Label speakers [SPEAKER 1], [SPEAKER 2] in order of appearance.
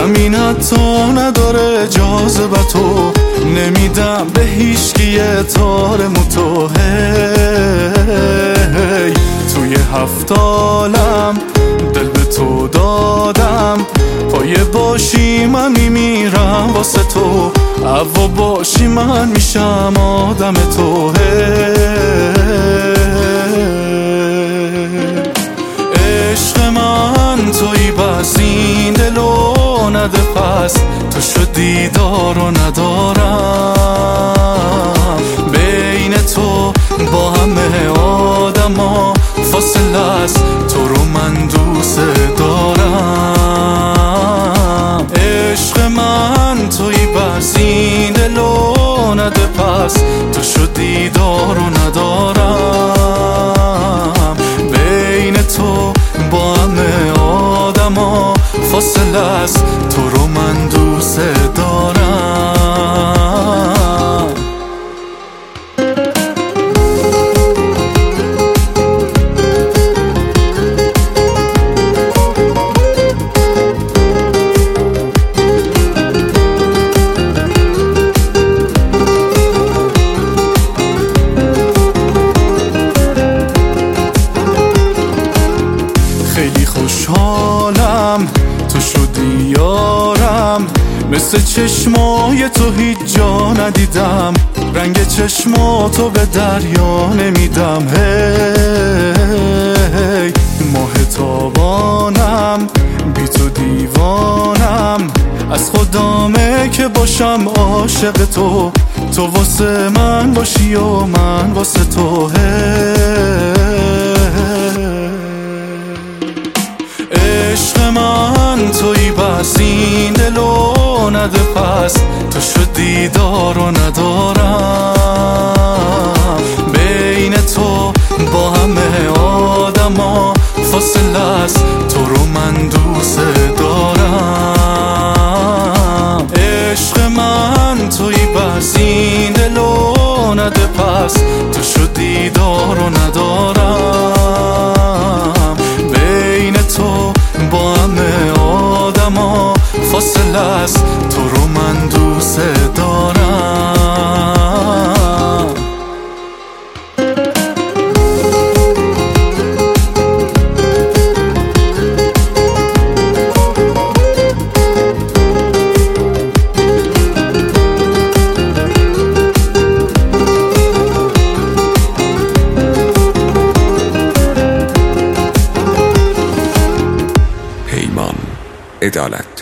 [SPEAKER 1] زمین حتی نداره اجازه به تو، نمیدم به هیچکی تار موتو. هی توی 7 عالم دل به تو دادم، پایه باشی من میمیرم واسه تو، هوا باشی من میشم آدم تو. عشق من تویی بس این دلو نده پس، تو شدی دار و ندارم، بین تو با همه آدما فاصله است، تو رو من دوست دارم. عشق من تویی بس این دلو نده پس، تو شدی دار و ندارم، بین تو با همه آدما فاصله است، تو رو من دوست دارم. خیلی خوشحالم تو شدی یارم، مثل چشمای تو هیچ جا ندیدم، رنگ چشماتو به دریا نمیدم. هی ماه تابانم بی تو دیوانم، از خدامه که باشم عاشق تو، تو واسه من باشی و من واسه تو. عشق من تویی بس این دلو نده پس، تو شدی دار و ندارم، بین تو با همه آدما فاصله است، تو رو من دوست دارم. عشق من تویی بس این دلو نده پس، تو شدی دار و ندارم، بین تو با همه آدما فاصله است، تو رو من دوست دارم.
[SPEAKER 2] پیمان عدالت.